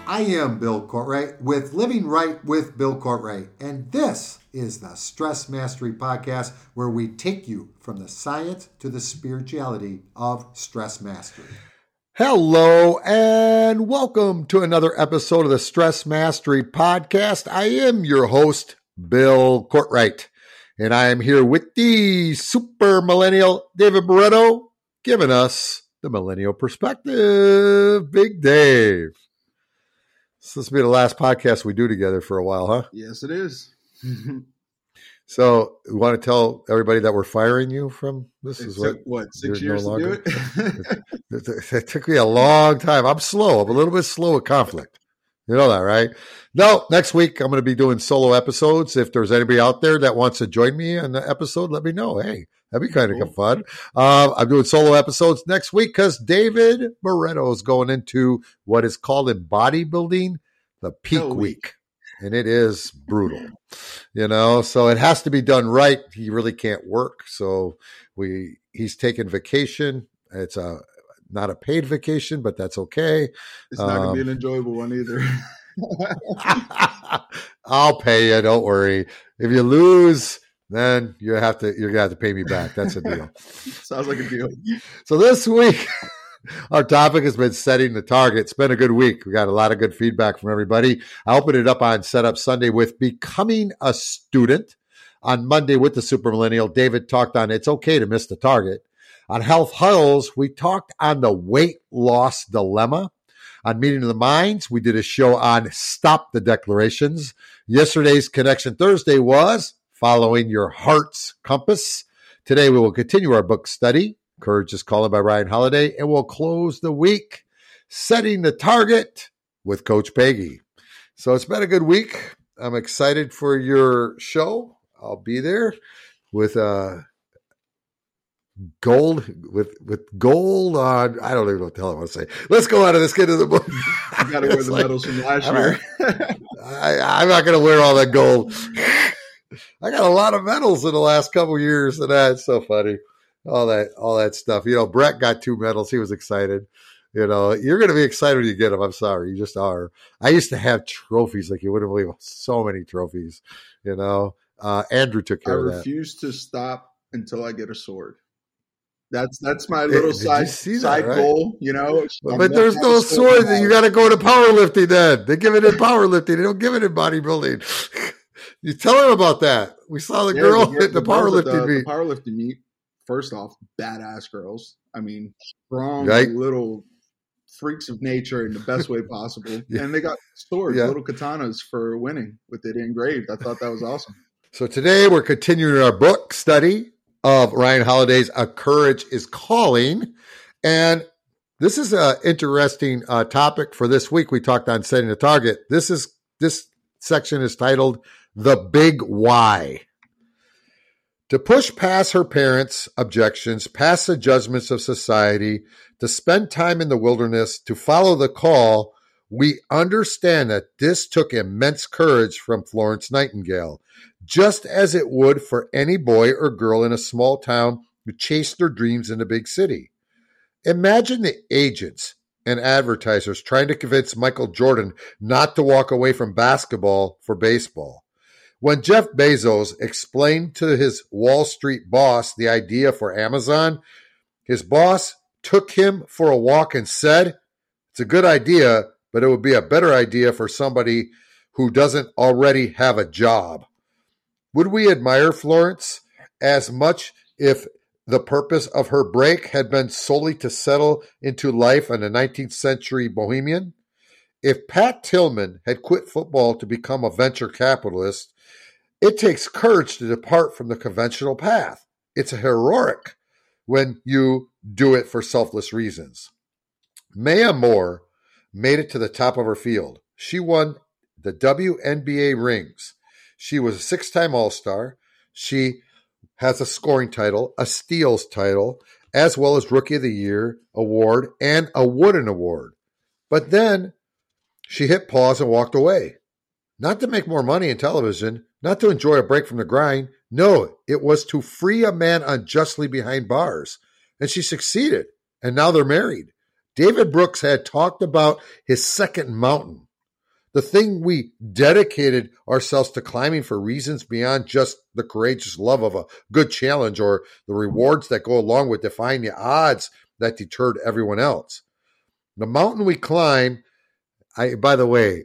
I am Bill Courtwright with Living Right with Bill Courtwright, and this is the Stress Mastery Podcast, where we take you from the science to the spirituality of stress mastery. Hello and welcome to another episode of the Stress Mastery Podcast. I am your host, Bill Courtwright, and I am here with the super millennial David Barreto, giving us the millennial perspective. Big Dave. So this will be the last podcast we do together for a while, huh? Yes, it is. So you want to tell everybody that we're firing you from this? It Is took, what 6 years to do it? It took me a long time. I'm slow. I'm a little bit slow at conflict. You know that, right? No, next week I'm going to be doing solo episodes. If there's anybody out there that wants to join me on the episode, let me know. Hey, that'd be kind of fun. I'm doing solo episodes next week because David Barreto is going into what is called in bodybuilding the peak week. And it is brutal, so it has to be done right. He really can't work. So he's taking vacation. It's not a paid vacation, but that's okay. It's not going to be an enjoyable one either. I'll pay you. Don't worry. If you lose, then you're going to have to pay me back. That's a deal. Sounds like a deal. So this week, our topic has been setting the target. It's been a good week. We got a lot of good feedback from everybody. I opened it up on Setup Sunday with becoming a student. On Monday with the Super Millennial, David talked on it's okay to miss the target. On Health Huddles, we talked on the weight loss dilemma. On Meeting of the Minds, we did a show on Stop the Declarations. Yesterday's Connection Thursday was Following Your Heart's Compass. Today, we will continue our book study, Courage is Calling by Ryan Holiday, and we'll close the week setting the target with Coach Peggy. So it's been a good week. I'm excited for your show. I'll be there with gold with gold on. I don't even know what the hell I want to say. Let's go out of this. Get into the book. You got to wear the medals from last year. I'm not going to wear all that gold. I got a lot of medals in the last couple of years, and that's so funny. All that stuff. Brett got 2 medals. He was excited. You're going to be excited when you get them. I'm sorry. You just are. I used to have trophies like you wouldn't believe. So many trophies, Andrew took care of that. I refuse to stop until I get a sword. That's my little side goal, But there's no sword. You got to go to powerlifting then. They give it in powerlifting. They don't give it in bodybuilding. You tell them about that. We saw the girl at the powerlifting meet. The powerlifting meet. First off, badass girls. I mean, strong little freaks of nature in the best way possible. Yeah. And they got swords, little katanas for winning with it engraved. I thought that was awesome. So today we're continuing our book study of Ryan Holiday's A Courage is Calling. And this is an interesting topic for this week. We talked on setting a target. This section is titled The Big Why. To push past her parents' objections, past the judgments of society, to spend time in the wilderness, to follow the call, we understand that this took immense courage from Florence Nightingale, just as it would for any boy or girl in a small town who chased their dreams in a big city. Imagine the agents and advertisers trying to convince Michael Jordan not to walk away from basketball for baseball. When Jeff Bezos explained to his Wall Street boss the idea for Amazon, his boss took him for a walk and said, "It's a good idea, but it would be a better idea for somebody who doesn't already have a job." Would we admire Florence as much if the purpose of her break had been solely to settle into life in a 19th century bohemian? If Pat Tillman had quit football to become a venture capitalist, it takes courage to depart from the conventional path. It's heroic when you do it for selfless reasons. Maya Moore made it to the top of her field. She won the WNBA rings. She was a 6-time All-Star. She has a scoring title, a steals title, as well as Rookie of the Year award and a Wooden Award. But then she hit pause and walked away. Not to make more money in television, not to enjoy a break from the grind. No, it was to free a man unjustly behind bars. And she succeeded. And now they're married. David Brooks had talked about his second mountain, The thing we dedicated ourselves to climbing for reasons beyond just the courageous love of a good challenge or the rewards that go along with defying the odds that deterred everyone else. The mountain we climb, by the way,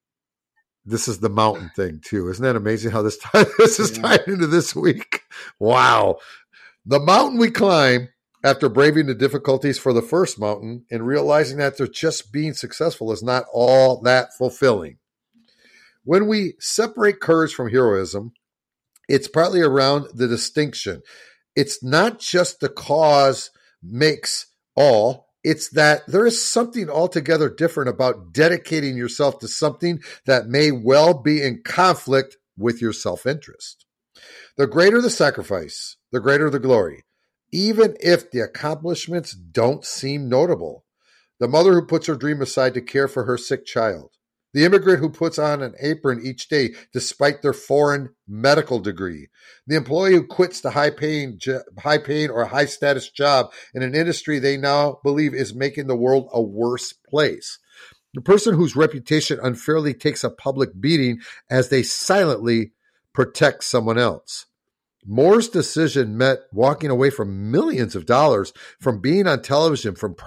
this is the mountain thing too. Isn't that amazing how this is tied into this week? Wow. The mountain we climb after braving the difficulties for the first mountain and realizing that just being successful is not all that fulfilling. When we separate courage from heroism, it's partly around the distinction. It's not just the cause makes all. It's that there is something altogether different about dedicating yourself to something that may well be in conflict with your self-interest. The greater the sacrifice, the greater the glory, even if the accomplishments don't seem notable. The mother who puts her dream aside to care for her sick child. The immigrant who puts on an apron each day despite their foreign medical degree. The employee who quits the high-paying or high-status job in an industry they now believe is making the world a worse place. The person whose reputation unfairly takes a public beating as they silently protect someone else. Moore's decision meant walking away from millions of dollars, from being on television, from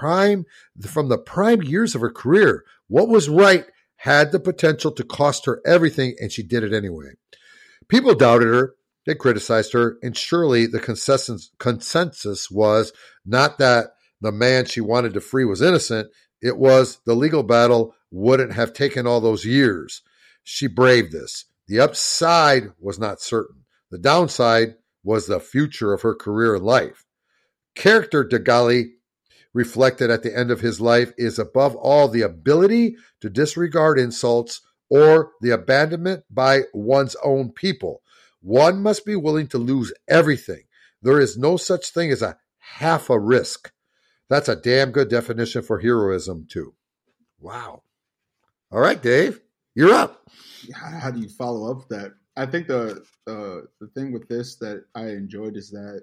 the prime years of her career. What was right had the potential to cost her everything, and she did it anyway. People doubted her, they criticized her, and surely the consensus was not that the man she wanted to free was innocent. It was the legal battle wouldn't have taken all those years. She braved this. The upside was not certain. The downside was the future of her career and life. Character, Degali reflected at the end of his life, is above all the ability to disregard insults or the abandonment by one's own people. One must be willing to lose everything. There is no such thing as a half a risk. That's a damn good definition for heroism, too. Wow. All right, Dave, you're up. How do you follow up that? I think the thing with this that I enjoyed is that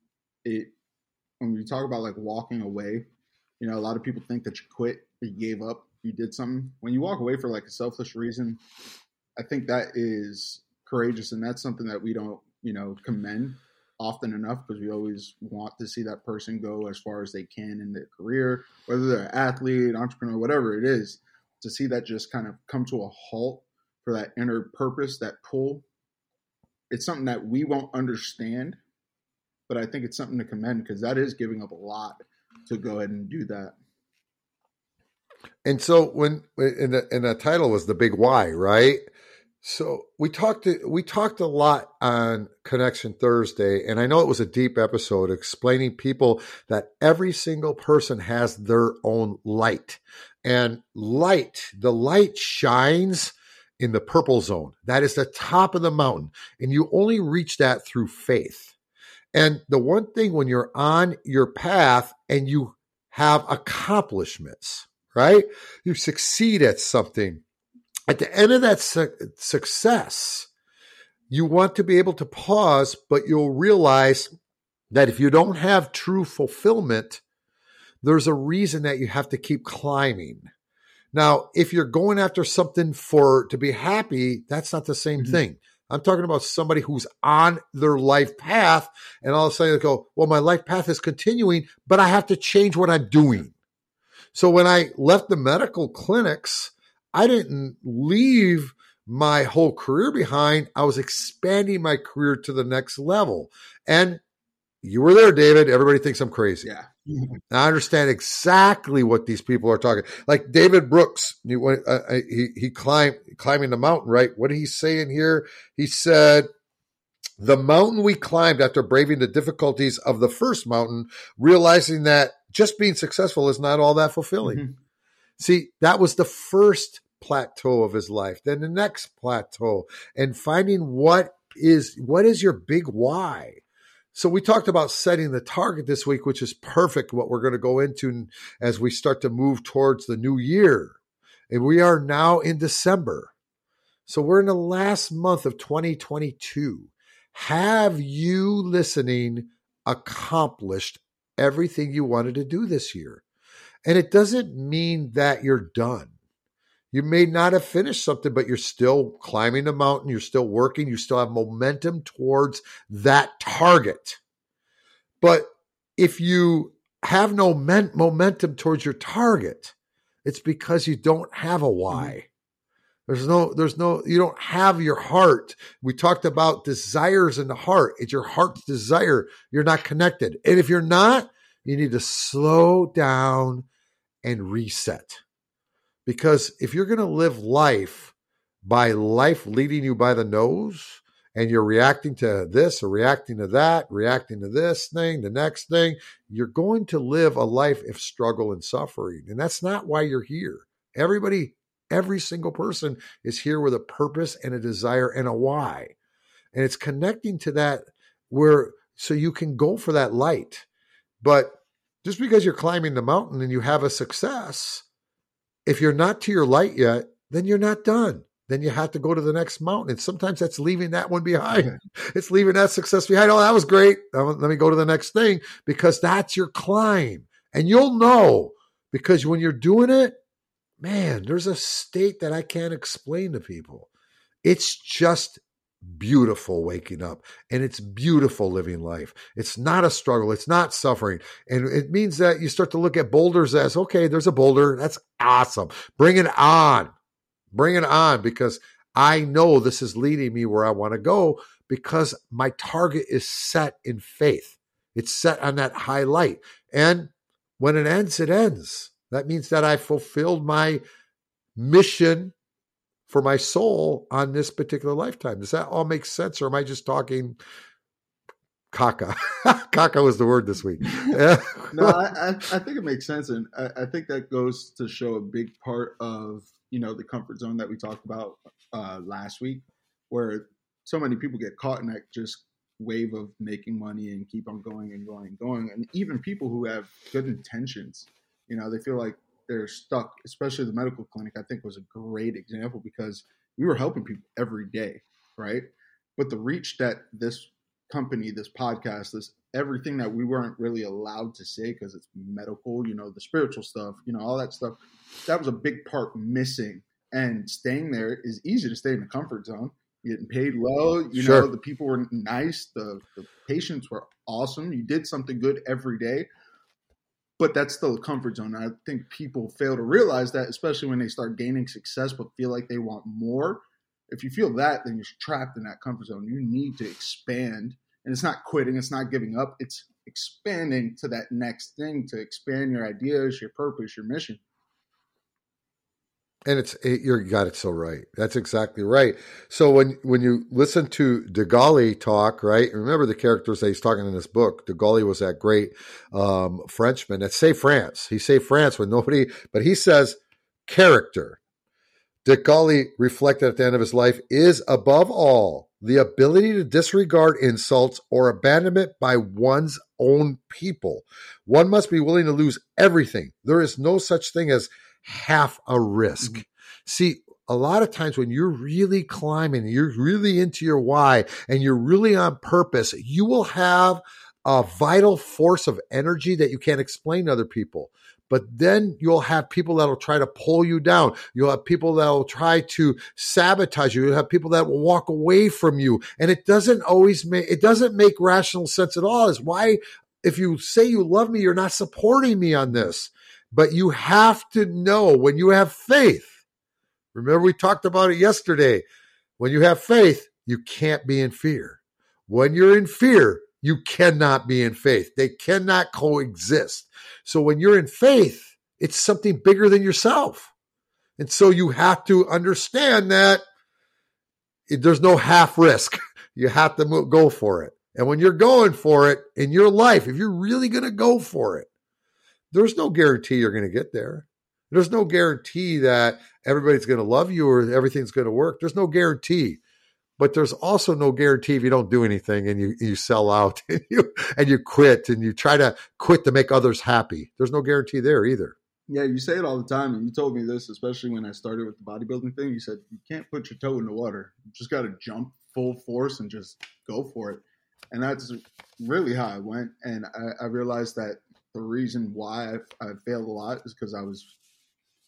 when we talk about like walking away, a lot of people think that you quit, you gave up, you did something. When you walk away for like a selfish reason, I think that is courageous, and that's something that we don't, commend often enough, because we always want to see that person go as far as they can in their career, whether they're an athlete, entrepreneur, whatever it is, to see that just kind of come to a halt for that inner purpose, that pull. It's something that we won't understand, but I think it's something to commend, because that is giving up a lot to go ahead and do that. And so when in the title was The Big Why, right? So we talked a lot on Connection Thursday, and I know it was a deep episode explaining people that every single person has their own light. And the light shines in the purple zone. That is the top of the mountain. And you only reach that through faith. And the one thing when you're on your path and you have accomplishments, right? You succeed at something. At the end of that success, you want to be able to pause, but you'll realize that if you don't have true fulfillment, there's a reason that you have to keep climbing. Now, if you're going after something to be happy, that's not the same thing. I'm talking about somebody who's on their life path, and all of a sudden they go, well, my life path is continuing, but I have to change what I'm doing. So when I left the medical clinics, I didn't leave my whole career behind. I was expanding my career to the next level. And you were there, David. Everybody thinks I'm crazy. Yeah. I understand exactly what these people are talking. Like David Brooks, he climbing the mountain, right? What did he say in here? He said, the mountain we climbed after braving the difficulties of the first mountain, realizing that just being successful is not all that fulfilling. Mm-hmm. See, that was the first plateau of his life. Then the next plateau, and finding what is your big why. So we talked about setting the target this week, which is perfect what we're going to go into as we start to move towards the new year. And we are now in December. So we're in the last month of 2022. Have you listening accomplished everything you wanted to do this year? And it doesn't mean that you're done. You may not have finished something, but you're still climbing the mountain. You're still working. You still have momentum towards that target. But if you have no momentum towards your target, it's because you don't have a why. You don't have your heart. We talked about desires in the heart. It's your heart's desire. You're not connected. And if you're not, you need to slow down and reset. Because if you're going to live life by life leading you by the nose, and you're reacting to this or reacting to that, reacting to this thing, the next thing, you're going to live a life of struggle and suffering. And that's not why you're here. Every single person is here with a purpose and a desire and a why. And it's connecting to that so you can go for that light. But just because you're climbing the mountain and you have a success, if you're not to your light yet, then you're not done. Then you have to go to the next mountain. And sometimes that's leaving that one behind. It's leaving that success behind. Oh, that was great. Let me go to the next thing, because that's your climb. And you'll know, because when you're doing it, man, there's a state that I can't explain to people. It's just beautiful waking up, and it's beautiful living life. It's not a struggle. It's not suffering. And it means that you start to look at boulders as, okay, there's a boulder. That's awesome. Bring it on. Bring it on, because I know this is leading me where I want to go, because my target is set in faith. It's set on that high light. And when it ends, it ends. That means that I fulfilled my mission for my soul on this particular lifetime. Does that all make sense, or am I just talking caca? Caca was the word this week. No, I think it makes sense. And I think that goes to show a big part of, the comfort zone that we talked about last week, where so many people get caught in that just wave of making money and keep on going and going and going. And even people who have good intentions, they feel like they're stuck, especially the medical clinic, I think was a great example, because we were helping people every day, right? But the reach that this company, this podcast, this everything that we weren't really allowed to say because it's medical, the spiritual stuff, all that stuff, that was a big part missing. And staying there is easy to stay in the comfort zone. You're getting paid well, Sure. The people were nice, the patients were awesome. You did something good every day. But that's still a comfort zone. I think people fail to realize that, especially when they start gaining success but feel like they want more. If you feel that, then you're trapped in that comfort zone. You need to expand. And it's not quitting. It's not giving up. It's expanding to that next thing, to expand your ideas, your purpose, your mission. And you got it so right. That's exactly right. So when you listen to De Gauley talk, right? Remember the characters that he's talking in this book. De Gauley was that great Frenchman that saved France. He saved France when nobody, but he says character. De Gauley reflected at the end of his life is above all the ability to disregard insults or abandonment by one's own people. One must be willing to lose everything. There is no such thing as half a risk. Mm-hmm. See, a lot of times when you're really climbing, you're really into your why, and you're really on purpose, you will have a vital force of energy that you can't explain to other people. But then you'll have people that will try to pull you down. You'll have people that will try to sabotage you. You'll have people that will walk away from you. And it doesn't make rational sense at all. Is why, if you say you love me, you're not supporting me on this. But you have to know, when you have faith, remember we talked about it yesterday, when you have faith, you can't be in fear. When you're in fear, you cannot be in faith. They cannot coexist. So when you're in faith, it's something bigger than yourself. And so you have to understand that there's no half risk. You have to go for it. And when you're going for it in your life, if you're really going to go for it, there's no guarantee you're going to get there. There's no guarantee that everybody's going to love you or everything's going to work. There's no guarantee. But there's also no guarantee if you don't do anything and you sell out and you quit and you try to quit to make others happy. There's no guarantee there either. Yeah, you say it all the time. And you told me this, especially when I started with the bodybuilding thing. You said you can't put your toe in the water. You just got to jump full force and just go for it. And that's really how I went. And I realized that the reason why I failed a lot is because I was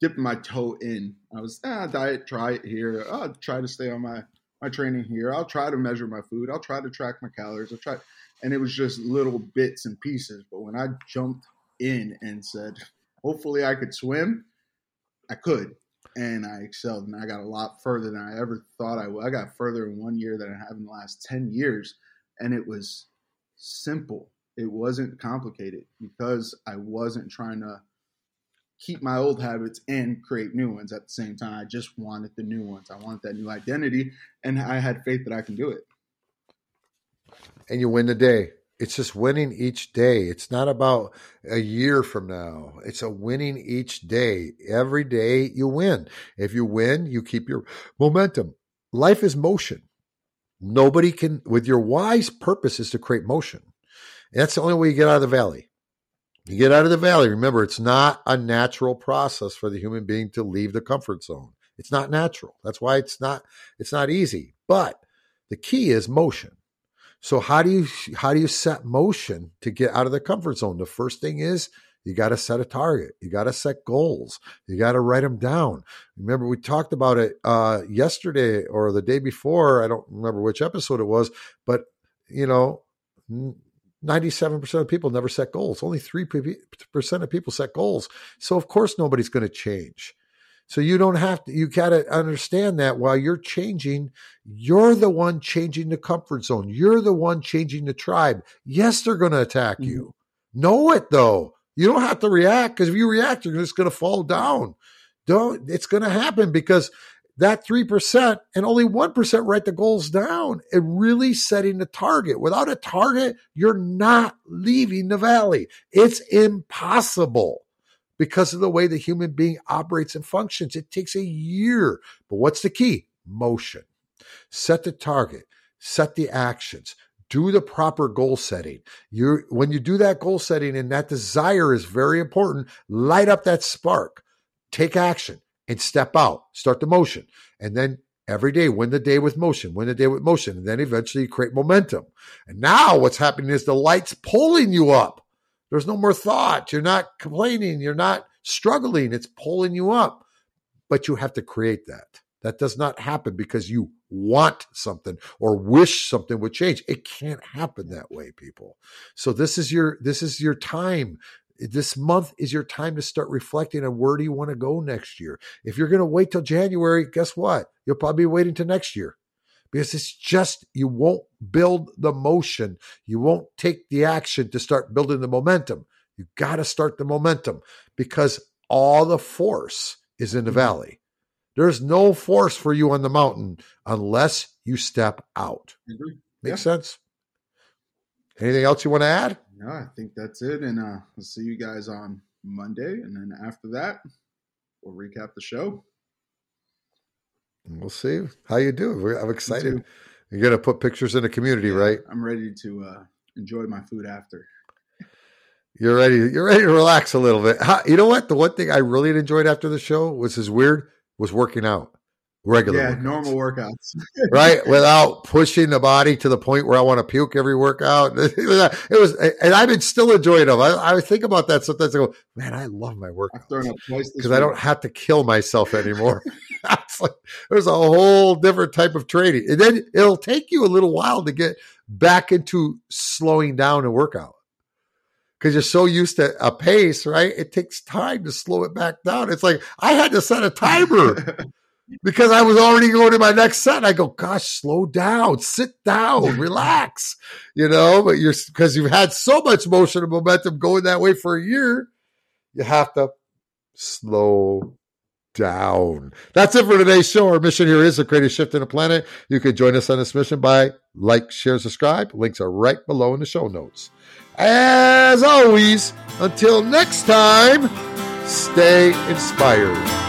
dipping my toe in. I was, diet, try it here. I'll try to stay on my training here. I'll try to measure my food. I'll try to track my calories. And it was just little bits and pieces. But when I jumped in and said, hopefully I could swim, I could. And I excelled, and I got a lot further than I ever thought I would. I got further in 1 year than I have in the last 10 years. And it was simple. It wasn't complicated because I wasn't trying to keep my old habits and create new ones at the same time. I just wanted the new ones. I wanted that new identity, and I had faith that I can do it. And you win the day. It's just winning each day. It's not about a year from now. It's a winning each day. Every day you win. If you win, you keep your momentum. Life is motion. Nobody can, with your wise purpose is to create motion. And that's the only way you get out of the valley. You get out of the valley. Remember, it's not a natural process for the human being to leave the comfort zone. It's not natural. That's why it's not easy. But the key is motion. So how do you set motion to get out of the comfort zone? The first thing is you got to set a target. You got to set goals. You got to write them down. Remember, we talked about it yesterday or the day before. I don't remember which episode it was, but 97% of people never set goals. Only 3% of people set goals. So of course nobody's going to change. So you don't have to, you got to understand that while you're changing, you're the one changing the comfort zone. You're the one changing the tribe. Yes, they're going to attack you. Know it though. You don't have to react, because if you react, you're just going to fall down. It's going to happen because that 3% and only 1% write the goals down and really setting the target. Without a target, you're not leaving the valley. It's impossible. Because of the way the human being operates and functions. It takes a year. But what's the key? Motion. Set the target. Set the actions. Do the proper goal setting. When you do that goal setting, and that desire is very important, light up that spark. Take action and step out. Start the motion. And then every day, win the day with motion. Win the day with motion. And then eventually you create momentum. And now what's happening is the light's pulling you up. There's no more thought. You're not complaining. You're not struggling. It's pulling you up. But you have to create that. That does not happen because you want something or wish something would change. It can't happen that way, people. So this is your time. This month is your time to start reflecting on where do you want to go next year. If you're going to wait till January, guess what? You'll probably be waiting till next year. Because it's just, you won't build the motion. You won't take the action to start building the momentum. You got to start the momentum because all the force is in the valley. There's no force for you on the mountain unless you step out. Makes sense? Anything else you want to add? No, I think that's it. And we'll see you guys on Monday. And then after that, we'll recap the show. We'll see how you do. I'm excited. You're going to put pictures in the community, right? I'm ready to enjoy my food after. You're ready to relax a little bit. You know what? The one thing I really enjoyed after the show was working out. Regular normal workouts. Right? Without pushing the body to the point where I want to puke every workout. It was, and I've been still enjoying them. I think about that sometimes. I go, man, I love my workouts. I've thrown up twice because I don't have to kill myself anymore. It's like, there's a whole different type of training. And then it'll take you a little while to get back into slowing down a workout. Because you're so used to a pace, right? It takes time to slow it back down. It's like I had to set a timer. Because I was already going to my next set. I go, gosh, slow down, sit down, relax, but because you've had so much motion and momentum going that way for a year, you have to slow down. That's it for today's show. Our mission here is to create a shift in the planet. You can join us on this mission by like, share, subscribe. Links are right below in the show notes. As always, until next time, stay inspired.